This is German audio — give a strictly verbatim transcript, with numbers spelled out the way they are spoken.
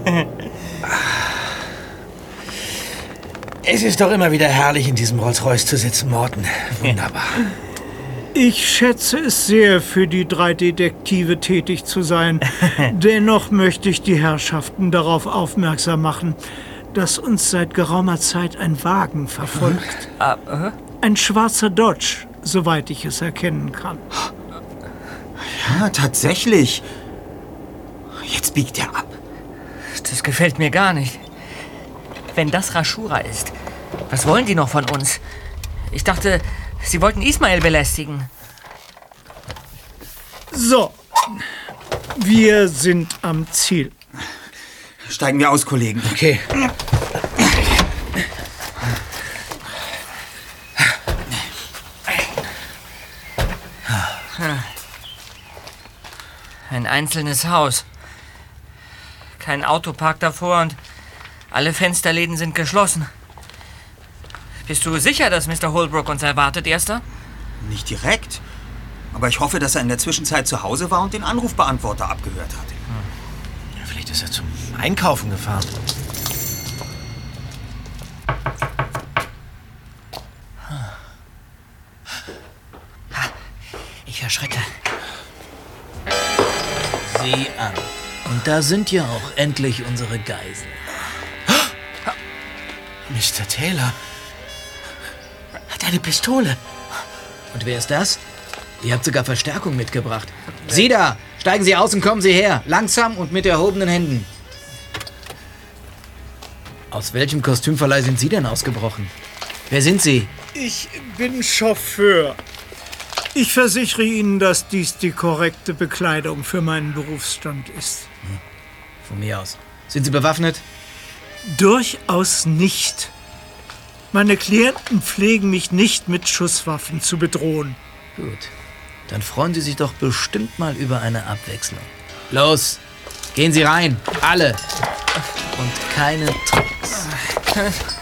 Es ist doch immer wieder herrlich, in diesem Rolls-Royce zu sitzen, Morton. Wunderbar. Ich schätze es sehr, für die drei Detektive tätig zu sein. Dennoch möchte ich die Herrschaften darauf aufmerksam machen, dass uns seit geraumer Zeit ein Wagen verfolgt. Ein schwarzer Dodge, soweit ich es erkennen kann. Ja, tatsächlich. Jetzt biegt er ab. Das gefällt mir gar nicht. Wenn das Rashura ist, was wollen die noch von uns? Ich dachte, sie wollten Ismail belästigen. So, wir sind am Ziel. Steigen wir aus, Kollegen. Okay. Ein einzelnes Haus. Kein Autopark davor und alle Fensterläden sind geschlossen. Bist du sicher, dass Mister Holbrook uns erwartet, Erster? Nicht direkt. Aber ich hoffe, dass er in der Zwischenzeit zu Hause war und den Anrufbeantworter abgehört hat. Hm. Vielleicht ist er zum Einkaufen gefahren. Ich erschrecke. Sieh an. Und da sind ja auch endlich unsere Geiseln. Mister Taylor hat eine Pistole. Und wer ist das? Ihr habt sogar Verstärkung mitgebracht. Sie da! Steigen Sie aus und kommen Sie her. Langsam und mit erhobenen Händen. Aus welchem Kostümverleih sind Sie denn ausgebrochen? Wer sind Sie? Ich bin Chauffeur. Ich versichere Ihnen, dass dies die korrekte Bekleidung für meinen Berufsstand ist. Hm. Von mir aus. Sind Sie bewaffnet? Durchaus nicht. Meine Klienten pflegen mich nicht mit Schusswaffen zu bedrohen. Gut. Dann freuen Sie sich doch bestimmt mal über eine Abwechslung. Los, gehen Sie rein. Alle. Und keine Tricks.